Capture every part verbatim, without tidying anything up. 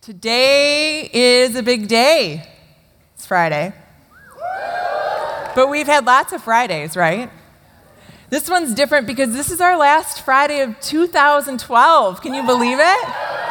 Today is a big day. It's Friday. But we've had lots of Fridays, right? This one's different because this is our last Friday of two thousand twelve. Can you believe it?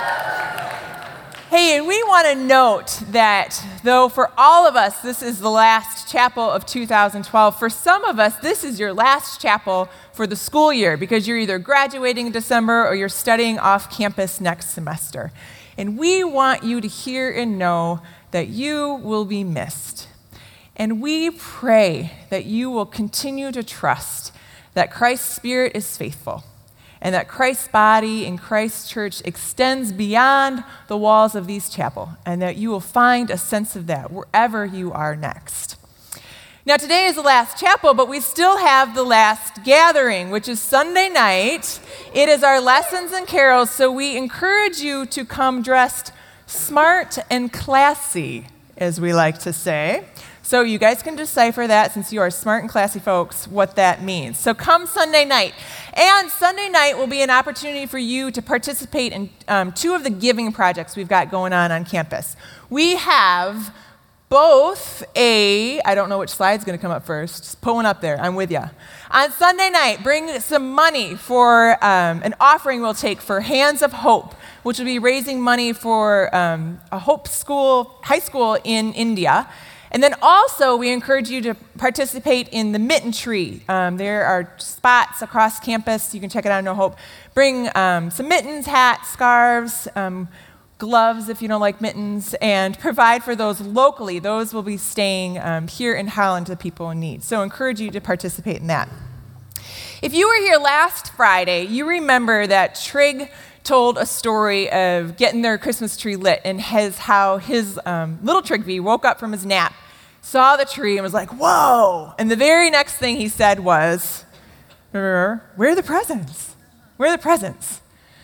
Hey, and we want to note that though for all of us this is the last chapel of two thousand twelve, for some of us this is your last chapel for the school year because you're either graduating in December or you're studying off campus next semester. And we want you to hear and know that you will be missed. And we pray that you will continue to trust that Christ's Spirit is faithful and that Christ's body and Christ's church extends beyond the walls of these chapel and that you will find a sense of that wherever you are next. Now, today is the last chapel, but we still have the last gathering, which is Sunday night. It is our lessons and carols, so we encourage you to come dressed smart and classy, as we like to say. So you guys can decipher that, since you are smart and classy folks, what that means. So come Sunday night. And Sunday night will be an opportunity for you to participate in um, two of the giving projects we've got going on on campus. We have both a, I don't know which slide's going to come up first. Just pull one up there. I'm with you. On Sunday night, bring some money for um, an offering we'll take for Hands of Hope, which will be raising money for um, a Hope School, high school in India. And then also, we encourage you to participate in the Mitten Tree. Um, there are spots across campus. You can check it out on No Hope. Bring um, some mittens, hats, scarves, um, gloves if you don't like mittens, and provide for those locally. Those will be staying um, here in Holland to people in need. So encourage you to participate in that. If you were here last Friday, you remember that Trig told a story of getting their Christmas tree lit and his, how his um, little Trigby woke up from his nap, saw the tree, and was like, whoa! And the very next thing he said was, where are the presents? Where are the presents?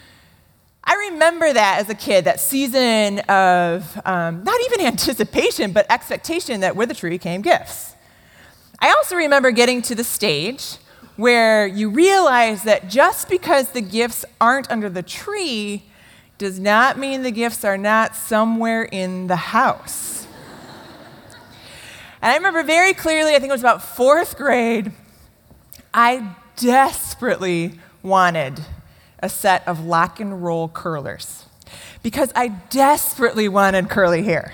I remember that as a kid, that season of um, not even anticipation, but expectation that with the tree came gifts. I also remember getting to the stage where you realize that just because the gifts aren't under the tree does not mean the gifts are not somewhere in the house. And I remember very clearly, I think it was about fourth grade, I desperately wanted a set of lock and roll curlers because I desperately wanted curly hair.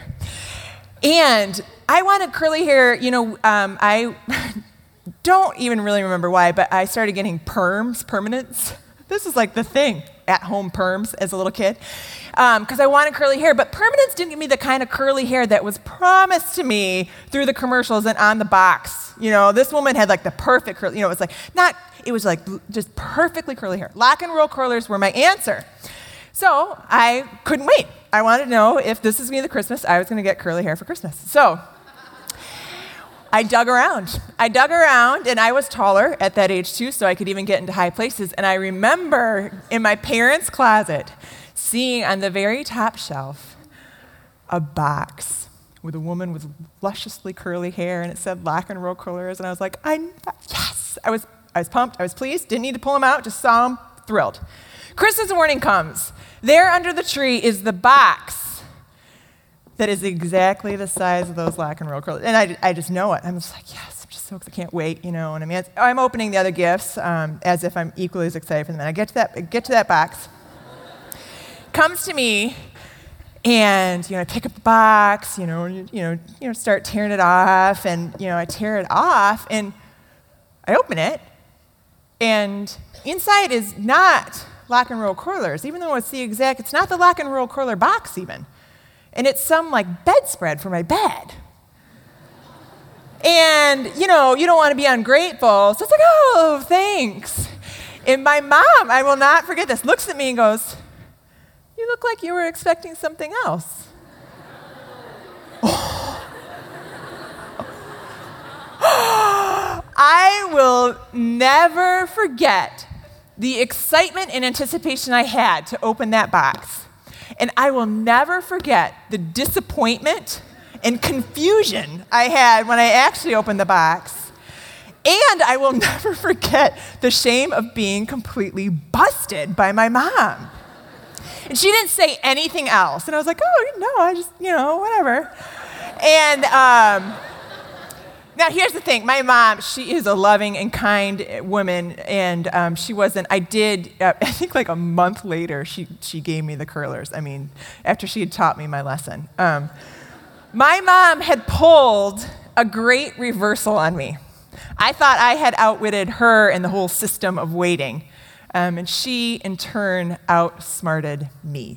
And I wanted curly hair, you know, um, I don't even really remember why, but I started getting perms, permanents. This is like the thing, at-home perms as a little kid, because um, I wanted curly hair. But permanents didn't give me the kind of curly hair that was promised to me through the commercials and on the box. You know, this woman had like the perfect curly, you know, it was like, not, it was like just perfectly curly hair. Lock and roll curlers were my answer. So I couldn't wait. I wanted to know if this is going to be the Christmas I was going to get curly hair for Christmas. So I dug around. I dug around, and I was taller at that age too, so I could even get into high places. And I remember in my parents' closet seeing on the very top shelf a box with a woman with lusciously curly hair, and it said lock and roll curlers, and I was like, I yes! I was I was pumped. I was pleased. Didn't need to pull them out. Just saw them. Thrilled. Christmas morning comes. There under the tree is the box that is exactly the size of those lock and roll curlers. And I, I just know it. I'm just like, yes, I'm just so excited. I can't wait, you know. And I mean, I'm opening the other gifts um, as if I'm equally as excited for them. And I get to that, I get to that box. Comes to me, and you know, I pick up the box, you know, you, you know, you know, start tearing it off, and you know, I tear it off, and I open it, and inside is not lock and roll curlers, even though it's the exact. It's not the lock and roll curler box even. And it's some like bedspread for my bed. And, you know, you don't want to be ungrateful. So it's like, oh, thanks. And my mom, I will not forget this, looks at me and goes, you look like you were expecting something else. I will never forget the excitement and anticipation I had to open that box. And I will never forget the disappointment and confusion I had when I actually opened the box. And I will never forget the shame of being completely busted by my mom. And she didn't say anything else. And I was like, oh, no, I just, you know, whatever. And um, now here's the thing. My mom, she is a loving and kind woman, and um, she wasn't, I did, uh, I think like a month later, she, she gave me the curlers. I mean, after she had taught me my lesson. Um, my mom had pulled a great reversal on me. I thought I had outwitted her and the whole system of waiting. Um, and she, in turn, outsmarted me.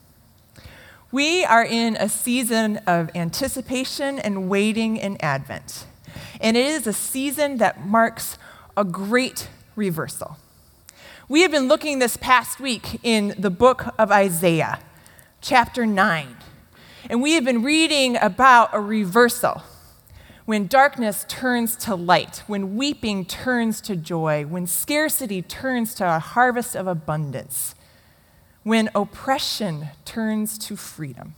We are in a season of anticipation and waiting in Advent. And it is a season that marks a great reversal. We have been looking this past week in the book of Isaiah, chapter nine. And we have been reading about a reversal. When darkness turns to light, when weeping turns to joy, when scarcity turns to a harvest of abundance, when oppression turns to freedom.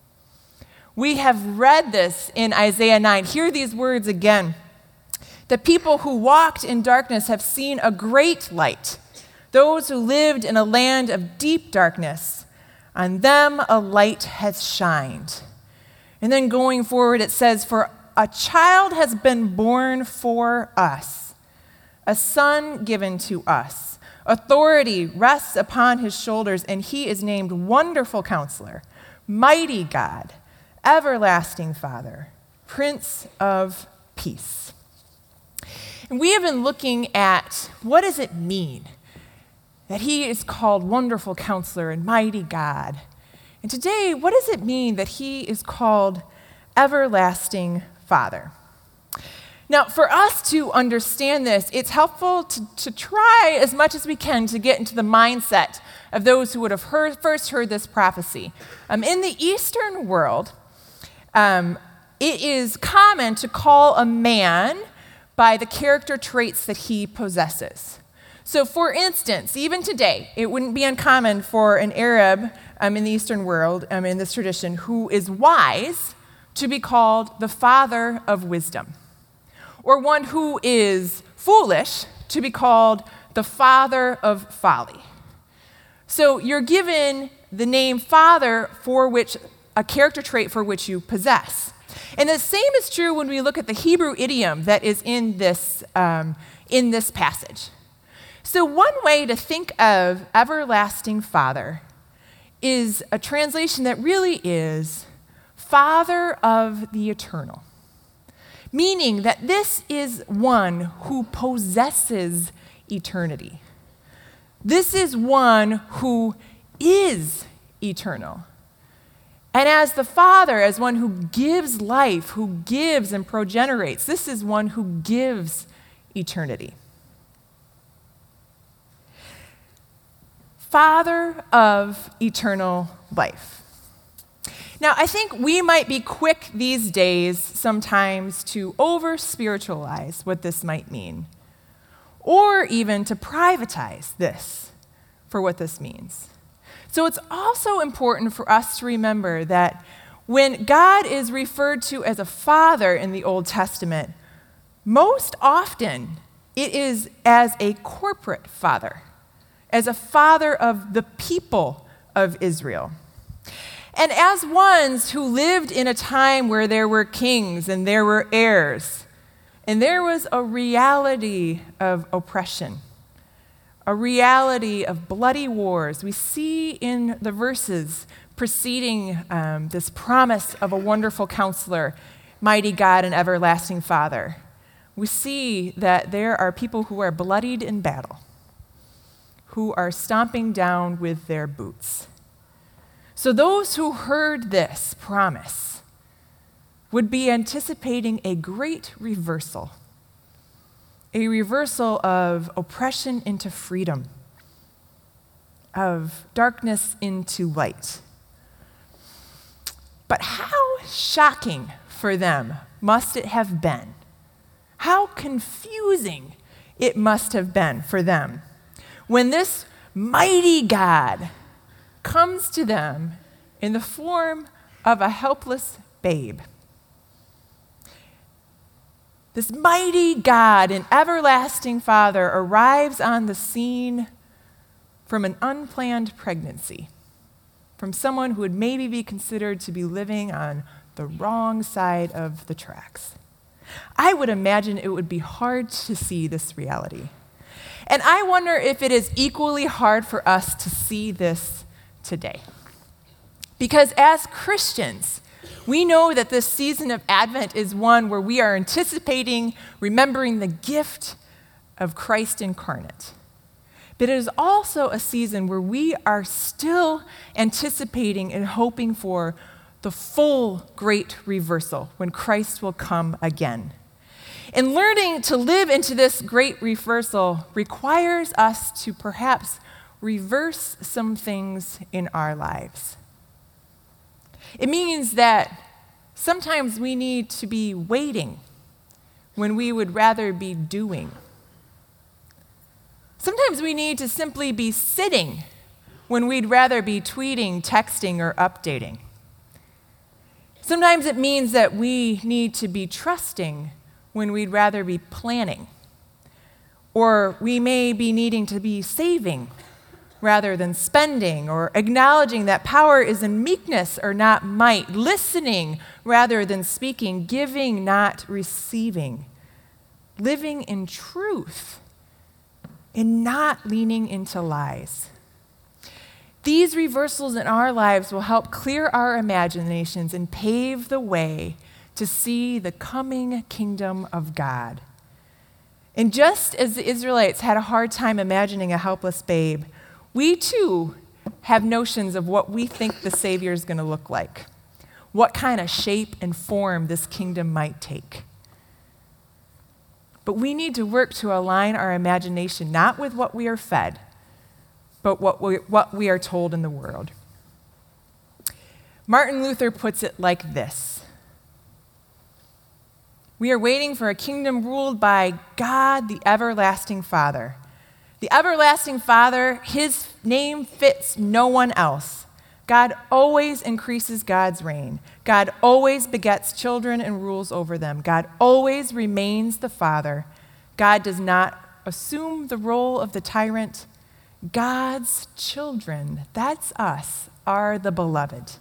We have read this in Isaiah nine. Hear these words again. The people who walked in darkness have seen a great light. Those who lived in a land of deep darkness, on them a light has shined. And then going forward, it says, for a child has been born for us, a son given to us. Authority rests upon his shoulders, and he is named Wonderful Counselor, Mighty God, Everlasting Father, Prince of Peace. And we have been looking at what does it mean that he is called Wonderful Counselor and Mighty God. And today, what does it mean that he is called Everlasting Father? Now, for us to understand this, it's helpful to, to try as much as we can to get into the mindset of those who would have heard, first heard this prophecy. Um, in the Eastern world, um, it is common to call a man by the character traits that he possesses. So, for instance, even today, it wouldn't be uncommon for an Arab um, in the Eastern world, um, in this tradition, who is wise, to be called the father of wisdom, or one who is foolish to be called the father of folly. So you're given the name father for which, a character trait for which you possess. And the same is true when we look at the Hebrew idiom that is in this, um, in this passage. So one way to think of everlasting Father is a translation that really is Father of the eternal, meaning that this is one who possesses eternity. This is one who is eternal. And as the Father, as one who gives life, who gives and progenerates, this is one who gives eternity. Father of eternal life. Now, I think we might be quick these days sometimes to over-spiritualize what this might mean, or even to privatize this for what this means. So it's also important for us to remember that when God is referred to as a father in the Old Testament, most often it is as a corporate father, as a father of the people of Israel. And as ones who lived in a time where there were kings and there were heirs, and there was a reality of oppression, a reality of bloody wars. We see in the verses preceding um, this promise of a wonderful counselor, mighty God and everlasting Father. We see that there are people who are bloodied in battle, who are stomping down with their boots. So those who heard this promise would be anticipating a great reversal, a reversal of oppression into freedom, of darkness into light. But how shocking for them must it have been? How confusing it must have been for them when this mighty God comes to them in the form of a helpless babe. This mighty God and everlasting Father arrives on the scene from an unplanned pregnancy. from someone who would maybe be considered to be living on the wrong side of the tracks. I would imagine it would be hard to see this reality. And I wonder if it is equally hard for us to see this today. Because as Christians, we know that this season of Advent is one where we are anticipating, remembering the gift of Christ incarnate. But it is also a season where we are still anticipating and hoping for the full great reversal when Christ will come again. And learning to live into this great reversal requires us to perhaps reverse some things in our lives. It means that sometimes we need to be waiting when we would rather be doing. Sometimes we need to simply be sitting when we'd rather be tweeting, texting, or updating. Sometimes it means that we need to be trusting when we'd rather be planning. Or we may be needing to be saving rather than spending, or acknowledging that power is in meekness or not might, listening rather than speaking, giving, not receiving, living in truth and not leaning into lies. These reversals in our lives will help clear our imaginations and pave the way to see the coming kingdom of God. And just as the Israelites had a hard time imagining a helpless babe, we too have notions of what we think the Savior is going to look like, what kind of shape and form this kingdom might take. But we need to work to align our imagination not with what we are fed, but what we, what we are told in the world. Martin Luther puts it like this: we are waiting for a kingdom ruled by God, the everlasting Father. The everlasting Father, his name fits no one else. God always increases God's reign. God always begets children and rules over them. God always remains the Father. God does not assume the role of the tyrant. God's children, that's us, are the beloved.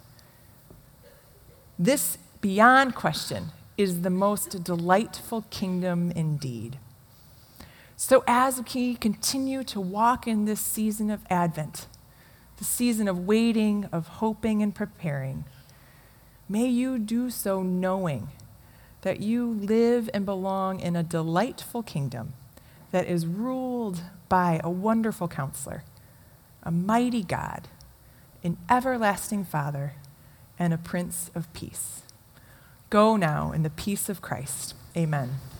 This, beyond question, is the most delightful kingdom indeed. So as we continue to walk in this season of Advent, the season of waiting, of hoping and preparing, may you do so knowing that you live and belong in a delightful kingdom that is ruled by a wonderful counselor, a mighty God, an everlasting Father, and a Prince of Peace. Go now in the peace of Christ. Amen.